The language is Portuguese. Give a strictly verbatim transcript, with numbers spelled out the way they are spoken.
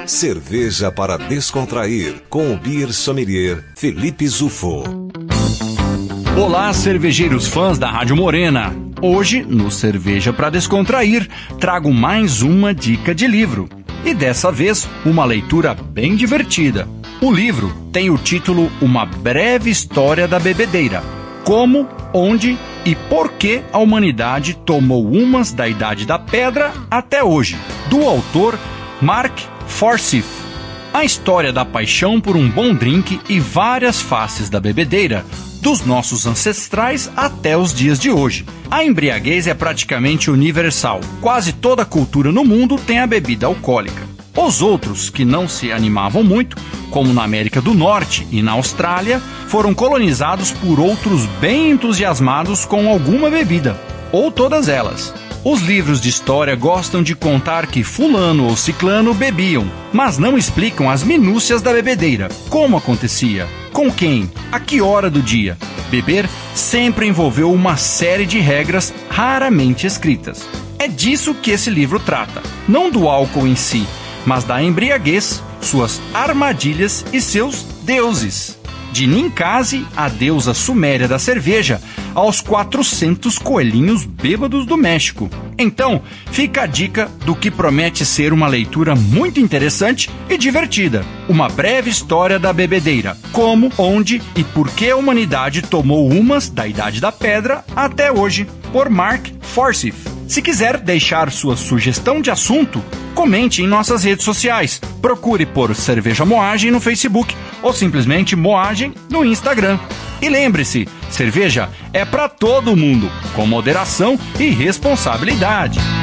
Cerveja para descontrair, com o beer sommelier Felipe Zufo. Olá, cervejeiros fãs da Rádio Morena. Hoje, no Cerveja para Descontrair, trago mais uma dica de livro. E dessa vez, uma leitura bem divertida. O livro tem o título Uma Breve História da Bebedeira. Como, onde e por que a humanidade tomou umas da Idade da Pedra até hoje, do autor Mark Forsyth. A história da paixão por um bom drink e várias faces da bebedeira, dos nossos ancestrais até os dias de hoje. A embriaguez é praticamente universal. Quase toda cultura no mundo tem a bebida alcoólica. Os outros, que não se animavam muito, como na América do Norte e na Austrália, foram colonizados por outros bem entusiasmados com alguma bebida, ou todas elas. Os livros de história gostam de contar que fulano ou ciclano bebiam, mas não explicam as minúcias da bebedeira, como acontecia, com quem, a que hora do dia. Beber sempre envolveu uma série de regras raramente escritas. É disso que esse livro trata, não do álcool em si, mas da embriaguez, suas armadilhas e seus deuses. De Ninkasi, a deusa suméria da cerveja, aos quatrocentos coelhinhos bêbados do México. Então, fica a dica do que promete ser uma leitura muito interessante e divertida. Uma breve história da bebedeira. Como, onde e por que a humanidade tomou umas da Idade da Pedra até hoje, por Mark Forsyth. Se quiser deixar sua sugestão de assunto, comente em nossas redes sociais. Procure por Cerveja Moagem no Facebook ou simplesmente Moagem no Instagram. E lembre-se, cerveja é para todo mundo, com moderação e responsabilidade.